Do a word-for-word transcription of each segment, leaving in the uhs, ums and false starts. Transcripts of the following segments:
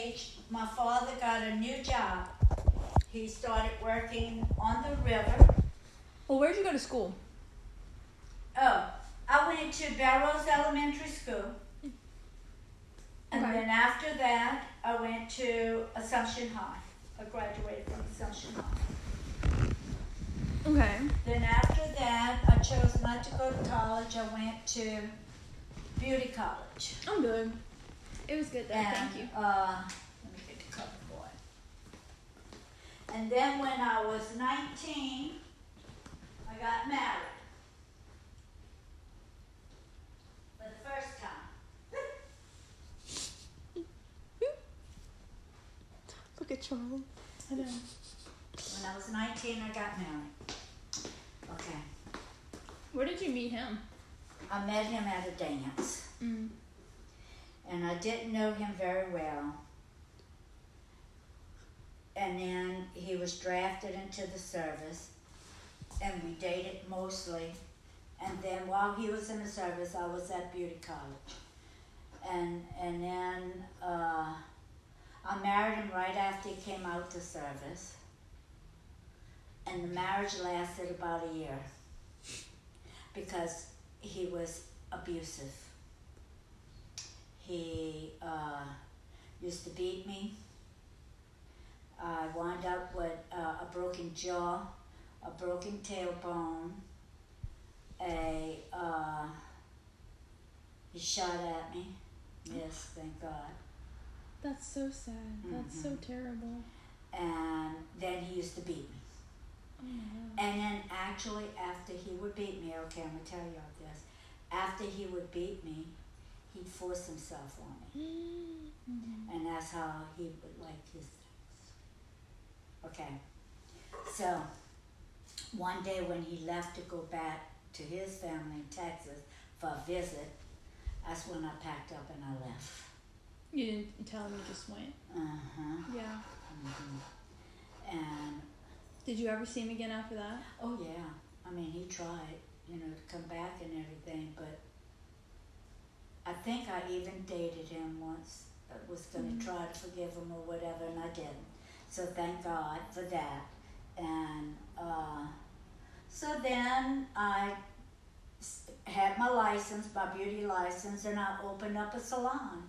age, my father got a new job. He started working on the river. Well, where'd you go to school? Oh, I went to Belrose Elementary School. And Okay. then after that, I went to Assumption High. I graduated from Assumption High. Okay. Then after that, I chose not to go to college. I went to beauty college. I'm good. It was good though. And, Thank you. Uh, let me get the cover for it. And then when I was nineteen, I got married. For the first time. Look at Charlie. I know. When I was nineteen, I got married. Okay. Where did you meet him? I met him at a dance. Mm. And I didn't know him very well. And then he was drafted into the service, and we dated mostly. And then while he was in the service, I was at beauty college. And and then uh, I married him right after he came out to service. And the marriage lasted about a year because he was abusive. He uh, used to beat me. I wound up with uh, a broken jaw, a broken tailbone, a, uh, he shot at me. Yes, thank God. That's so sad. That's so Mhm. terrible. And then he used to beat me. Oh my God. And then actually after he would beat me, okay, I'm going to tell you all this. After he would beat me, he'd force himself on me. Mm-hmm. And that's how he would like his things. Okay. So, one day when he left to go back to his family in Texas for a visit, that's when I packed up and I left. You didn't tell him, you just went. Uh-huh. Yeah. Mm-hmm. And, Did you ever see him again after that? oh yeah, I mean, he tried, you know, to come back and everything, but I think I even dated him once. I was going to Mhm. try to forgive him or whatever, and I didn't. So thank God for that. And uh, so then I s- had my license, my beauty license, and I opened up a salon.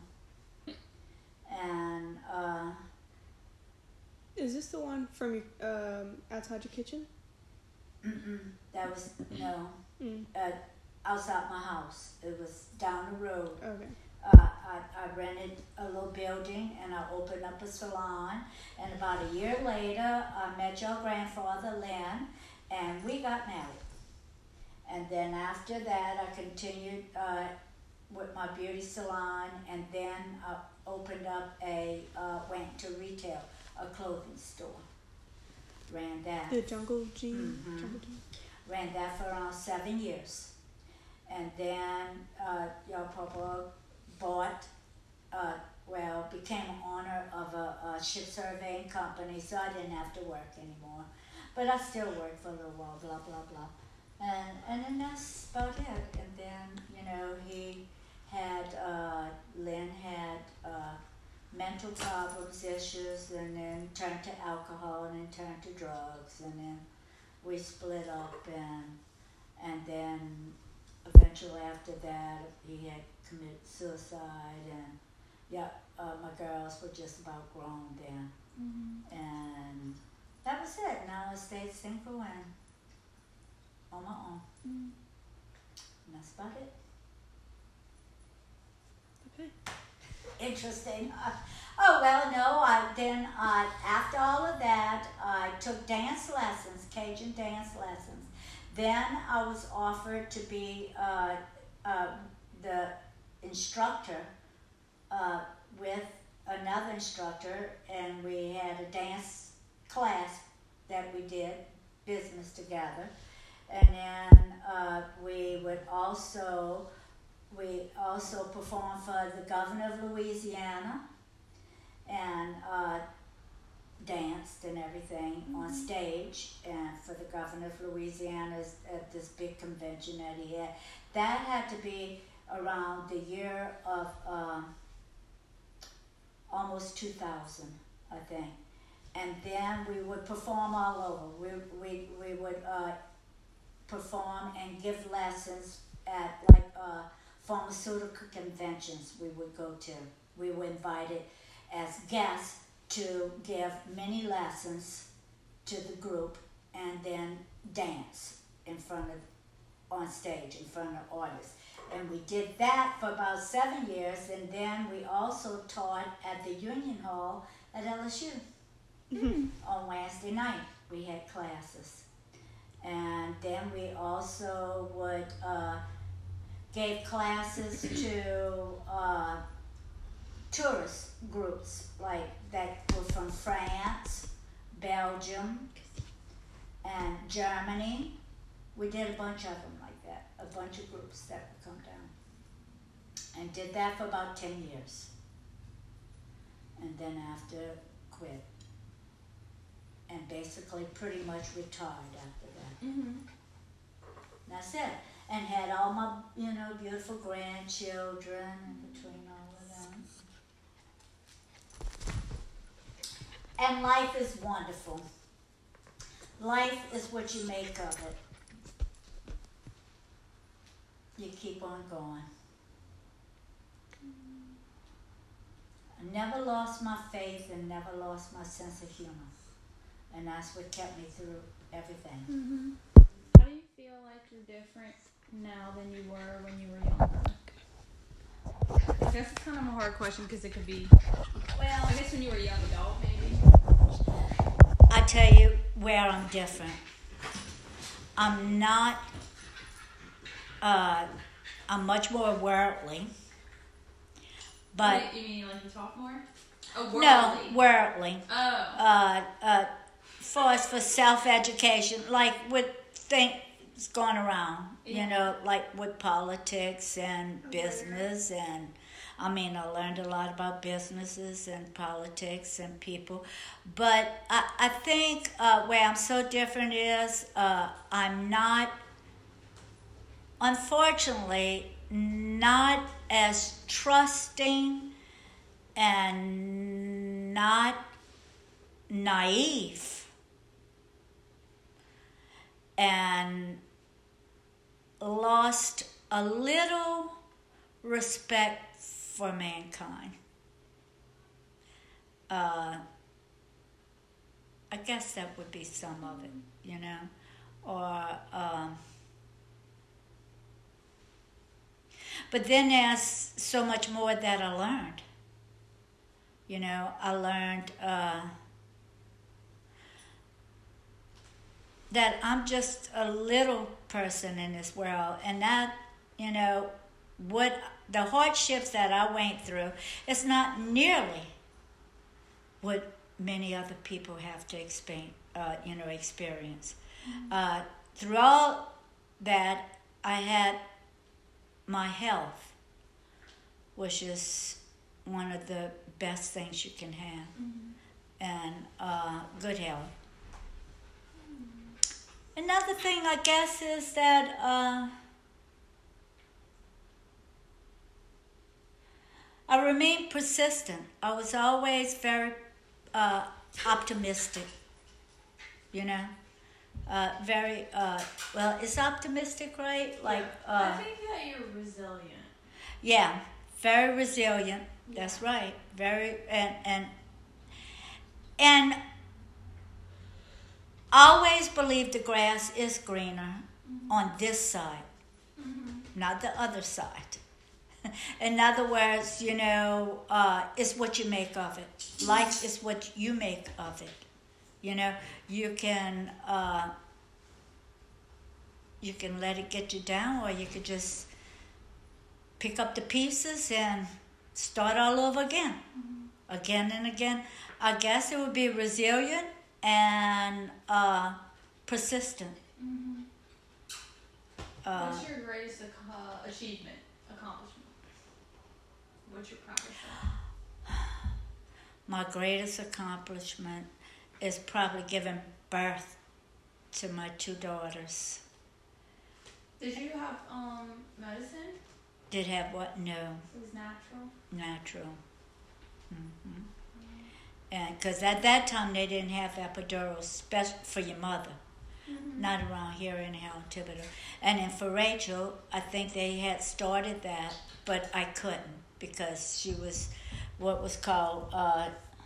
And uh, Is this the one from your, um, outside your kitchen? mm-mm, that was, no, Mm. uh, outside my house. It was down the road. Okay. Uh, I, I rented a little building and I opened up a salon. And about a year later, I met your grandfather, Len, and we got married. And then after that, I continued uh, with my beauty salon, and then I opened up a, uh, went to retail, a clothing store. Ran that. The Jungle G. Mhm. Jungle G. Ran that for around seven years. And then uh, your papa bought, uh, well, became an owner of a, a ship surveying company, so I didn't have to work anymore. But I still worked for a little while, blah, blah, blah. And and then that's about it. And then, you know, he had, uh, Lynn had uh, mental problems, issues, and then turned to alcohol, and then turned to drugs, and then we split up, and and then eventually after that he had committed suicide, and yeah, uh, my girls were just about grown then, Mm-hmm. and that was it. Now I stayed single and on my own, Mm-hmm. and that's about it. Okay. Interesting. Uh, oh well, no. I then uh, after all of that, I took dance lessons, Cajun dance lessons. Then I was offered to be uh, uh, the instructor uh, with another instructor, and we had a dance class that we did business together, and then uh, we would also. We also performed for the governor of Louisiana and uh, danced and everything Mm-hmm. on stage and for the governor of Louisiana at this big convention that he had. That had to be around the year of uh, almost almost two thousand, I think. And then we would perform all over. We, we, we would uh, perform and give lessons at like uh, pharmaceutical conventions we would go to. We were invited as guests to give many lessons to the group and then dance in front of, on stage in front of artists. And we did that for about seven years, and then we also taught at the Union Hall at L S U. Mm-hmm. On Wednesday night we had classes. And then we also would uh, gave classes to uh, tourist groups like that were from France, Belgium, and Germany. We did a bunch of them like that, a bunch of groups that would come down. And did that for about ten years. And then after, quit. And basically pretty much retired after that. Mm-hmm. That's it. And had all my, you know, beautiful grandchildren in between all of them. And life is wonderful. Life is what you make of it. You keep on going. I never lost my faith and never lost my sense of humor. And that's what kept me through everything. Mm-hmm. How do you feel like you're different now than you were when you were younger? I guess it's kind of a hard question because it could be, well, I guess when you were a young adult, maybe. I tell you where I'm different. I'm not, uh, I'm much more worldly. But Wait, you mean like you talk more? Oh, worldly. No, worldly. Oh. Uh, uh, for us, for self-education, like with things going around, Yeah. you know, like with politics and business, and I mean, I learned a lot about businesses and politics and people, but I, I think uh, where I'm so different is uh, I'm not, unfortunately, not as trusting and not naive and lost a little respect for mankind. Uh, I guess that would be some of it, you know, or um, but then there's so much more that I learned. You know, I learned uh, that I'm just a little person in this world, and that, you know, what the hardships that I went through, it's not nearly what many other people have to experience. Uh, you know, experience. Mm-hmm. Uh, through all that, I had my health, which is one of the best things you can have, mm-hmm. and uh, good health. Mm-hmm. Another thing, I guess, is that uh, I remained persistent. I was always very uh, optimistic, you know, uh, very, uh, well, is optimistic right? Like, uh, I think that you're resilient. Yeah, very resilient. Yeah. That's right. Very, and, and, and always believe the grass is greener mm-hmm. on this side, mm-hmm. not the other side. In other words, you know, uh, it's what you make of it. Life is what you make of it. You know, you can uh, you can let it get you down, or you could just pick up the pieces and start all over again, mm-hmm. again and again. I guess it would be resilient and uh, persistent. Mm-hmm. Uh, What's your greatest uh, achievement, accomplishment? What's your proudest? My greatest accomplishment is probably giving birth to my two daughters. Did you have um medicine? Did have what? No. It was natural? Natural. Mm-hmm. And because at that time they didn't have epidurals special for your mother. Mm-hmm. Not around here anyhow in Thibodeau. And then for Rachel, I think they had started that, but I couldn't because she was what was called uh,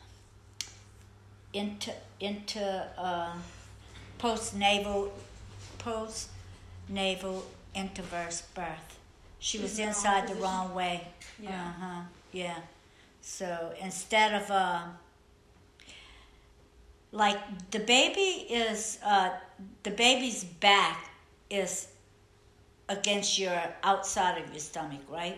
inter, inter uh, post-naval, post-naval interverse birth. She was She's inside the wrong way. Yeah. Uh-huh. Yeah. So instead of... Uh, Like the baby is, uh, the baby's back is against your outside of your stomach, right?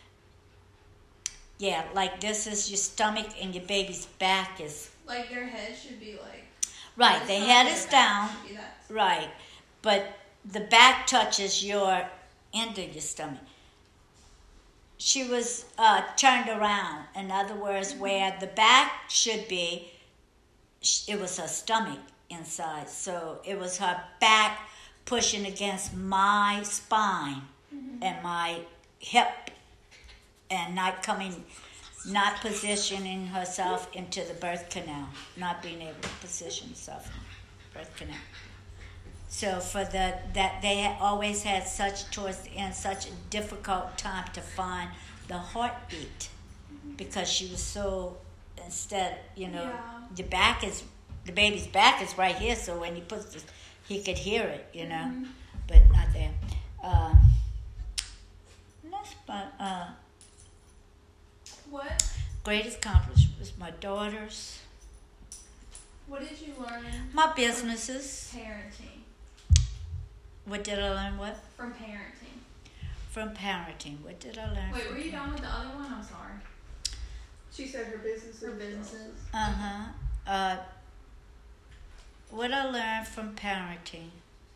Yeah, like this is your stomach and your baby's back is... Like their head should be like... Right, their head is down, should be that. right, but the back touches your end of your stomach. She was uh, turned around, in other words, mm-hmm. where the back should be, it was her stomach inside. So it was her back pushing against my spine mm-hmm. and my hip and not coming, not positioning herself into the birth canal, not being able to position herself in the birth canal. So for the, that they had always had such, towards the end, such a difficult time to find the heartbeat mm-hmm. because she was so, instead, you know, yeah. the back is, the baby's back is right here, so when he puts this, he could hear it, you know, mm-hmm. but not there. Uh, that's about, uh, what? Greatest accomplishment was my daughters. What did you learn? My businesses. Parenting. What did I learn? What? From parenting. From parenting. What did I learn? Wait, were you done with the other one? I'm sorry. She said her businesses. Her businesses. Uh-huh. Uh, what I learned from parenting.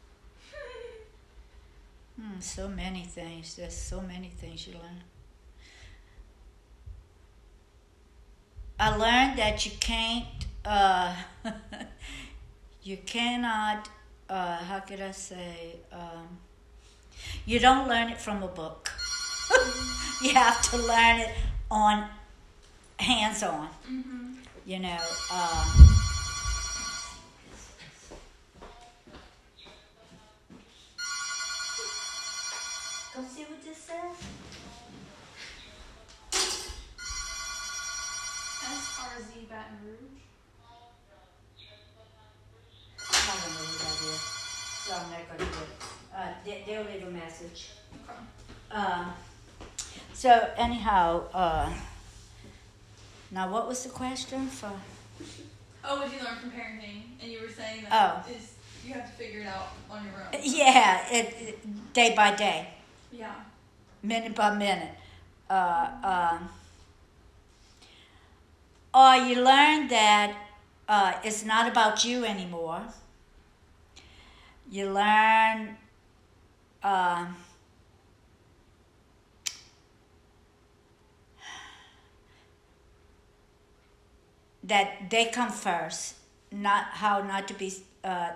hmm, so many things. There's so many things you learn. I learned that you can't, uh, you cannot, uh, how could I say, um, you don't learn it from a book. You have to learn it on hands-on. Mm-hmm. You know, uh, go see what this says. S R Z Baton Rouge. I don't know who that is, so I'm not going to do it. Uh, they, they'll leave a message. Okay. Um, so anyhow, uh, now what was the question for? Oh, what did you learn from parenting? And you were saying that oh. is you have to figure it out on your own. Yeah, it, it day by day. Yeah. Minute by minute. Uh, um, or you learn that uh, it's not about you anymore. You learn uh, that they come first, not how not to be uh,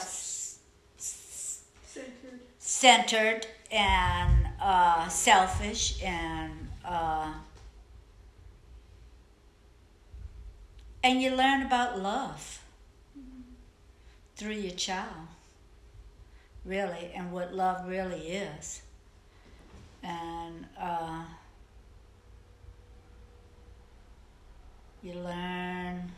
self-centered centered and uh, selfish and uh, and you learn about love mm-hmm. through your child, really, and what love really is. And uh, you learn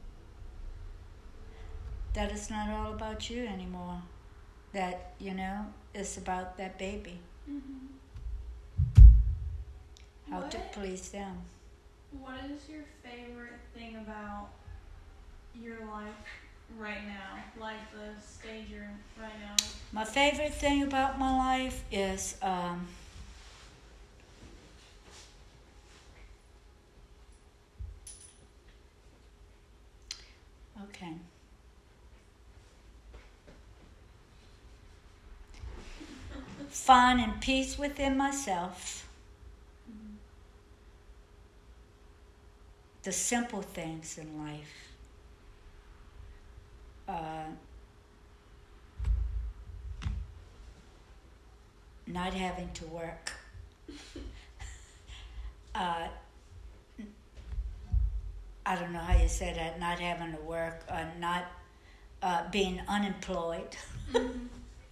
that it's not all about you anymore. That, you know, it's about that baby. Mm-hmm. How what, to please them. What is your favorite thing about your life right now? Like the stage you're in right now? My favorite thing about my life is um, okay. Finding peace within myself. Mm-hmm. The simple things in life. Uh, not having to work. uh, I don't know how you say that, not having to work, uh, not uh, being unemployed, Mm-hmm.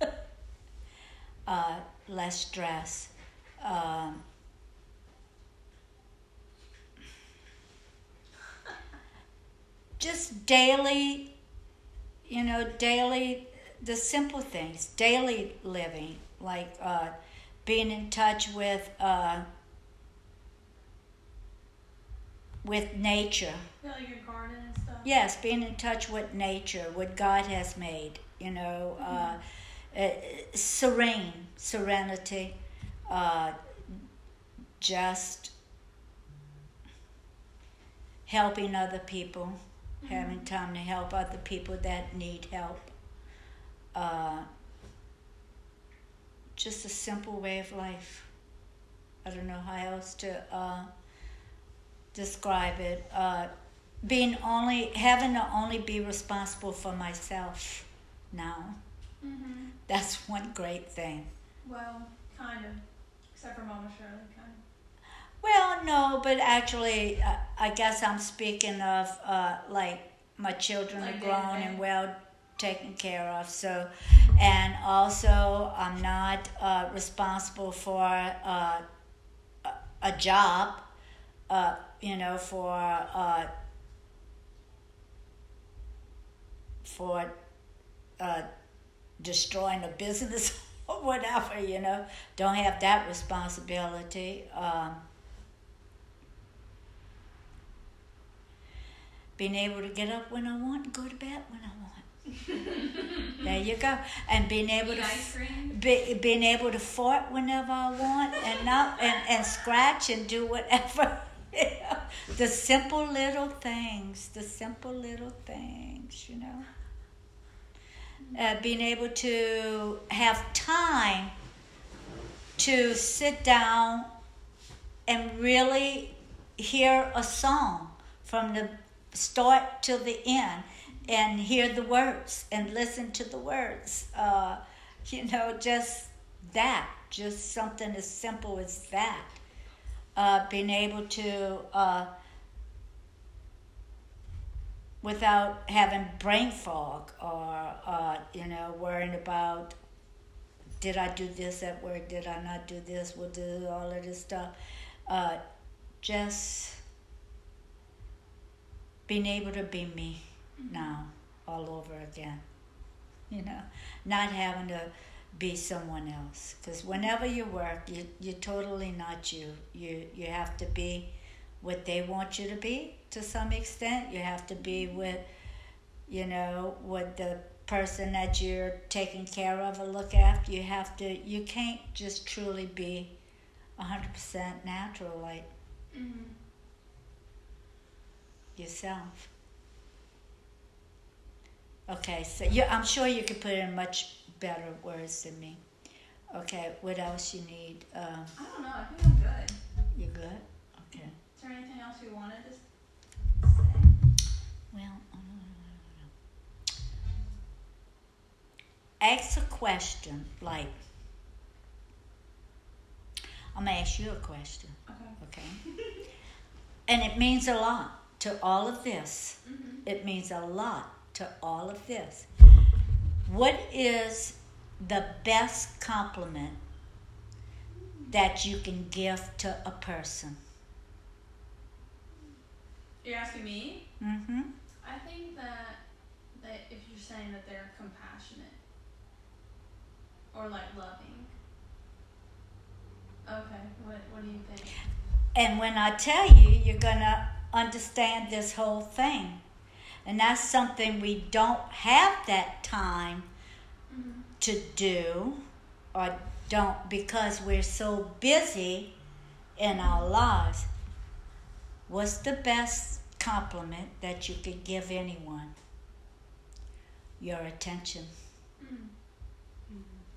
uh, less stress. Um, just daily, you know, daily, the simple things, daily living, like uh, being in touch with uh, with nature. Yeah, like your garden and stuff. Yes, being in touch with nature, what God has made, you know, uh, uh, serene, serenity, uh, just helping other people, Mm-hmm. having time to help other people that need help. Uh, just a simple way of life. I don't know how else to uh, describe it. Uh, being only, having to only be responsible for myself now. Mm-hmm. That's one great thing. Well, kind of. Except for Mama Shirley, kind of. Well, no, but actually, uh, I guess I'm speaking of uh, like my children Like are grown day-to-day. and well taken care of. So, and also I'm not uh, responsible for uh, a, a job. Uh, you know, for uh, for uh, destroying a business or whatever. You know, don't have that responsibility. Um, Being able to get up when I want and go to bed when I want. There you go. And being able Eat to ice cream. be, being able to fart whenever I want and not and, and scratch and do whatever. You know? The simple little things. The simple little things, you know. Uh, being able to have time to sit down and really hear a song from the start to the end and hear the words and listen to the words. Uh, you know, just that. Just something as simple as that. Uh, being able to, uh, without having brain fog or, uh, you know, worrying about, did I do this at work? Did I not do this? We'll do all of this stuff. Uh, just being able to be me now all over again. You know, not having to be someone else. Because whenever you work, you, you're totally not you. You you have to be what they want you to be to some extent. You have to be with, you know, with the person that you're taking care of or look after. You have to, you can't just truly be one hundred percent natural like Mm-hmm. yourself. Okay, so you, I'm sure you could put it in much better words than me. Okay, what else you need? Um, I don't know. I think I'm good. you good? Okay. Is there anything else you wanted to s- say? Well, ask a question like, I'm gonna ask you a question, Okay. okay? And it means a lot to all of this. Mm-hmm. It means a lot to all of this. What is the best compliment that you can give to a person? You're asking me? Mm-hmm. I think that that if you're saying that they're compassionate or like loving. Okay. What What do you think? And when I tell you, you're gonna understand this whole thing. And that's something we don't have that time Mm-hmm. to do, or don't, because we're so busy in our lives. What's the best compliment that you could give anyone? Your attention. Mm-hmm.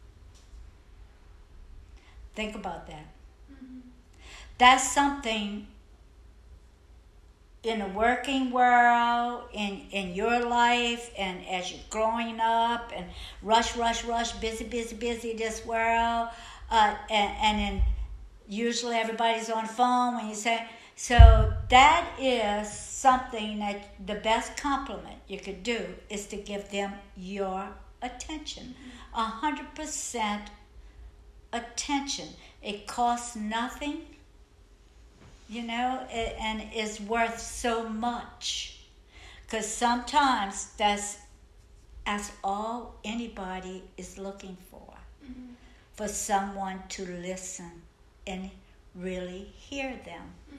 Think about that. Mm-hmm. That's something in the working world, in, in your life, and as you're growing up, and rush, rush, rush, busy, busy, busy, this world, uh, and, and then usually everybody's on the phone when you say, so that is something that the best compliment you could do is to give them your attention. A hundred percent attention. It costs nothing, you know, and is worth so much. Because sometimes that's, that's all anybody is looking for. Mm-hmm. For someone to listen and really hear them.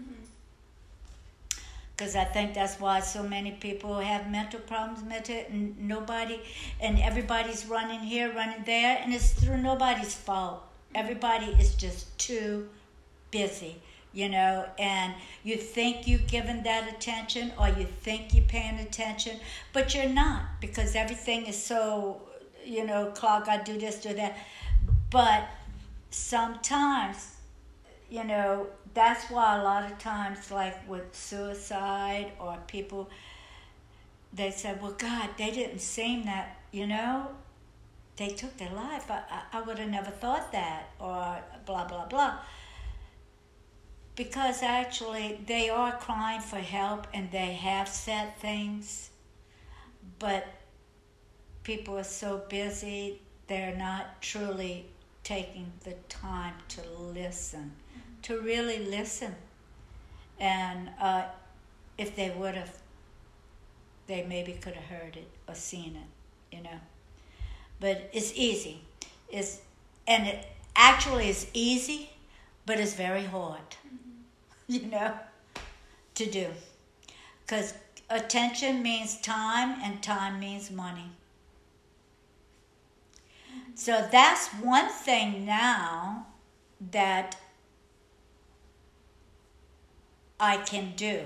Because mm-hmm. I think that's why so many people have mental problems, mental, and nobody, and everybody's running here, running there, and it's through nobody's fault. Everybody is just too busy, you know, and you think you're giving that attention or you think you're paying attention, but you're not, because everything is so, you know, Clark, I do this, do that. But sometimes, you know, that's why a lot of times, like with suicide or people, they say, well, God, they didn't seem that, you know, they took their life. I, I, I would have never thought that, or blah, blah, blah. Because actually they are crying for help and they have said things, but people are so busy, they're not truly taking the time to listen, to really listen. And uh, if they would have, they maybe could have heard it or seen it, you know. But it's easy. It's, and it actually is easy, but it's very hard, mm-hmm. you know, to do. Because attention means time, and time means money. Mm-hmm. So that's one thing now that I can do,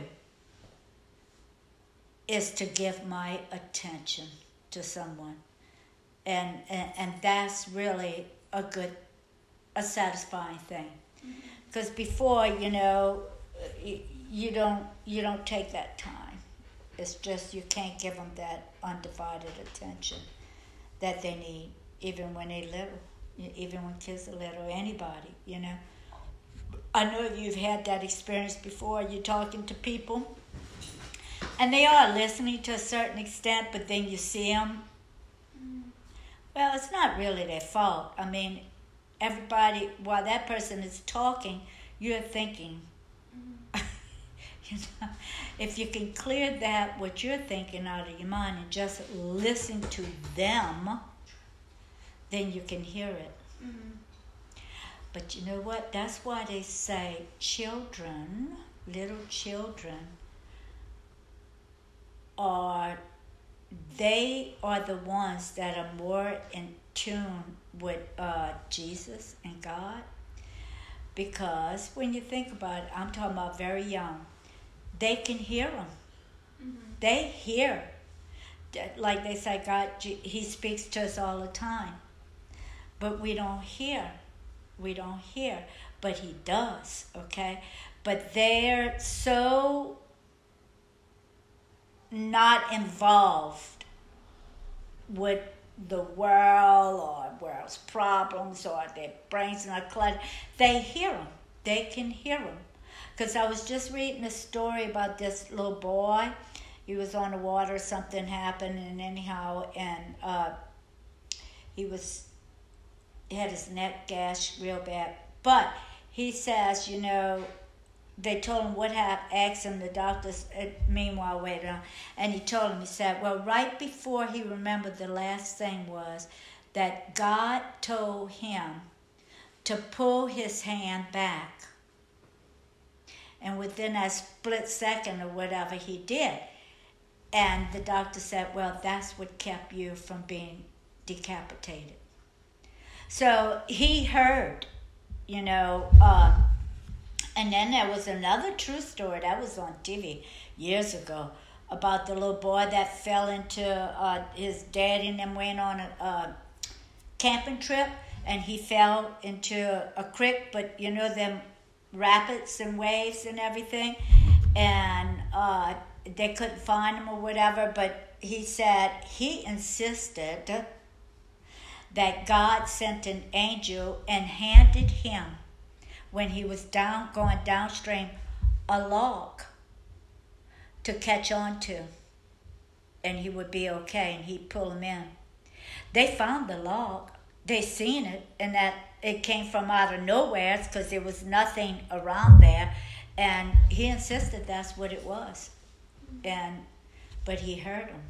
is to give my attention to someone. And, and and that's really a good, a satisfying thing, because mm-hmm. before, you know, you, you don't you don't take that time. It's just you can't give them that undivided attention that they need, even when they're little, even when kids are little, anybody, you know. I know you've had that experience before. You're talking to people, and they are listening to a certain extent, but then you see them. Well, it's not really their fault. I mean, everybody, while that person is talking, you're thinking. Mm-hmm. You know, if you can clear that, what you're thinking, out of your mind and just listen to them, then you can hear it. Mm-hmm. But you know what? That's why they say children, little children, are... they are the ones that are more in tune with uh, Jesus and God. Because when you think about it, I'm talking about very young, they can hear Him. Mm-hmm. They hear. Like they say, God, He speaks to us all the time. But we don't hear. We don't hear. But He does, okay? But they're so not involved with the world or world's problems or their brains not cluttered. They hear them. They can hear them. Because I was just reading a story about this little boy. He was on the water, something happened, and anyhow, and uh, he was, he had his neck gashed real bad. But he says, you know, they told him what happened, asked him, the doctors, uh, meanwhile, waited on, and he told him, he said, well, right before he remembered, the last thing was that God told him to pull his hand back. And within that split second or whatever, he did. And the doctor said, well, that's what kept you from being decapitated. So he heard, you know, uh, and then there was another true story that was on T V years ago about the little boy that fell into, uh, his daddy and them went on a, a camping trip, and he fell into a creek, but you know them rapids and waves and everything, and uh, they couldn't find him or whatever, but he said he insisted that God sent an angel and handed him, when he was down going downstream, a log to catch on to, and he would be okay, and he'd pull him in. They found the log. They seen it, and that it came from out of nowhere because there was nothing around there, and he insisted that's what it was. And but he heard him.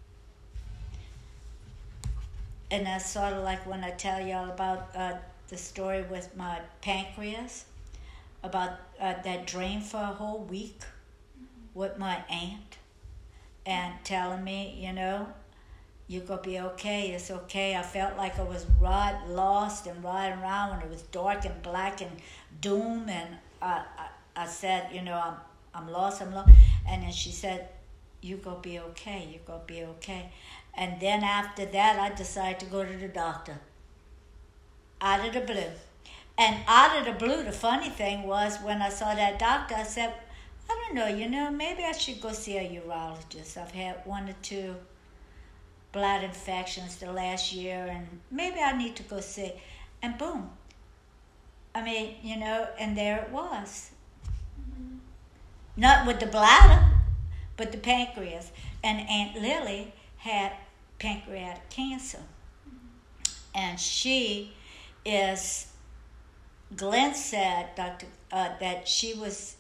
And that's sort of like when I tell y'all about uh, the story with my pancreas, about uh, that dream for a whole week with my aunt, and telling me, you know, you're going to be okay, it's okay. I felt like I was right, lost and riding around when it was dark and black and doom, and I, I, I said, you know, I'm, I'm lost, I'm lost. And then she said, you're going to be okay, you're going to be okay. And then after that, I decided to go to the doctor. Out of the blue. And out of the blue, the funny thing was, when I saw that doctor, I said, I don't know, you know, maybe I should go see a urologist. I've had one or two blood infections the last year, and maybe I need to go see. And boom. I mean, you know, and there it was. Mm-hmm. Not with the bladder, but the pancreas. And Aunt Lily had pancreatic cancer. Mm-hmm. And she is, Glenn said, Doctor, uh, that she was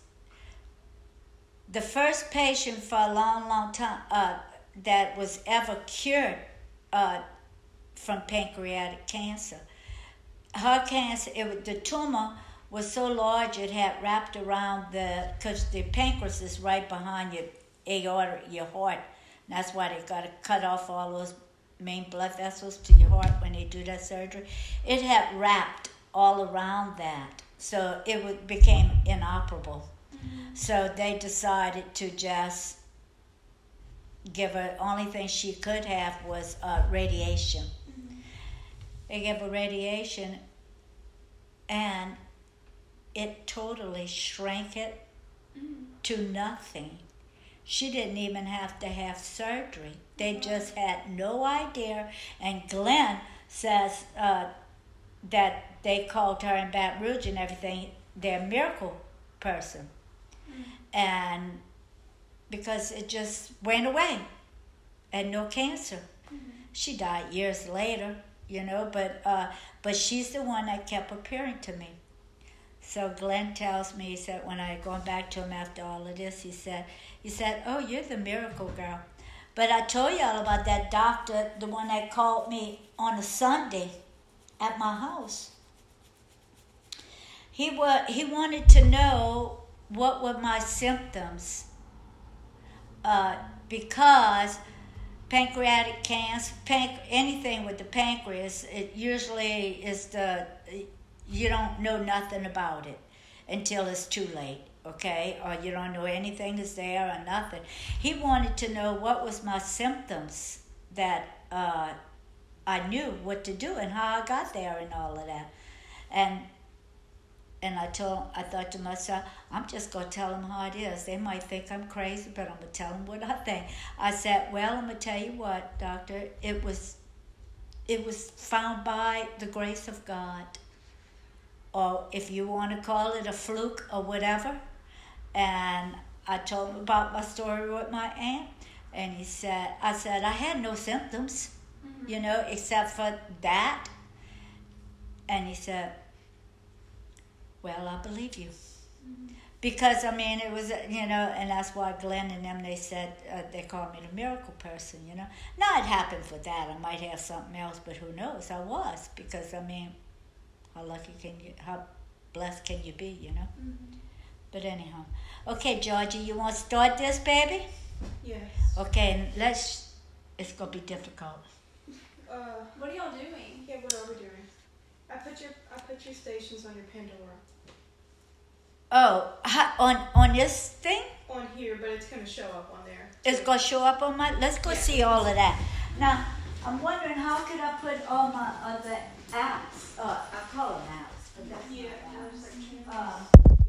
the first patient for a long, long time uh, that was ever cured uh, from pancreatic cancer. Her cancer, it was, the tumor was so large it had wrapped around the, because the pancreas is right behind your aorta, your heart. And that's why they got to cut off all those main blood vessels to your heart when they do that surgery. It had wrapped all around that, so it would, became inoperable. Mm-hmm. So they decided to just give her, only thing she could have was uh, radiation. Mm-hmm. They gave her radiation, and it totally shrank it mm-hmm. to nothing. She didn't even have to have surgery. They just had no idea. And Glenn says uh, that they called her in Baton Rouge and everything their miracle person. Mm-hmm. And because it just went away and no cancer. Mm-hmm. She died years later, you know, but uh, but she's the one that kept appearing to me. So Glenn tells me, he said, when I gone back to him after all of this, he said, he said, oh, you're the miracle girl. But I told y'all about that doctor, the one that called me on a Sunday at my house. He wa- he wanted to know what were my symptoms, uh, because pancreatic cancer, panc- anything with the pancreas, it usually is the, you don't know nothing about it until it's too late, okay? Or you don't know anything is there or nothing. He wanted to know what was my symptoms, that uh, I knew what to do and how I got there and all of that. And and I told, I thought to myself, I'm just going to tell them how it is. They might think I'm crazy, but I'm going to tell them what I think. I said, well, I'm going to tell you what, doctor, it was, it was found by the grace of God. Or if you want to call it a fluke or whatever. And I told him about my story with my aunt. And he said, I said, I had no symptoms, mm-hmm. you know, except for that. And he said, well, I believe you. Mm-hmm. Because, I mean, it was, you know, and that's why Glenn and them, they said, uh, they called me the miracle person, you know. Now it happened for that. I might have something else, but who knows? I was, because, I mean, how lucky can you, how blessed can you be, you know? Mm-hmm. But anyhow. Okay, Georgie, you want to start this, baby? Yes. Okay, and let's, it's going to be difficult. Uh, What are y'all doing? yeah, what are we doing? I put your I put your stations on your Pandora. Oh, ha- on on this thing? On here, but it's going to show up on there. It's going to show up on my, let's go Yeah. see all of that. Now, I'm wondering how could I put all my other apps, uh, I call them apps, but that's Yeah, not apps. there's like Uh,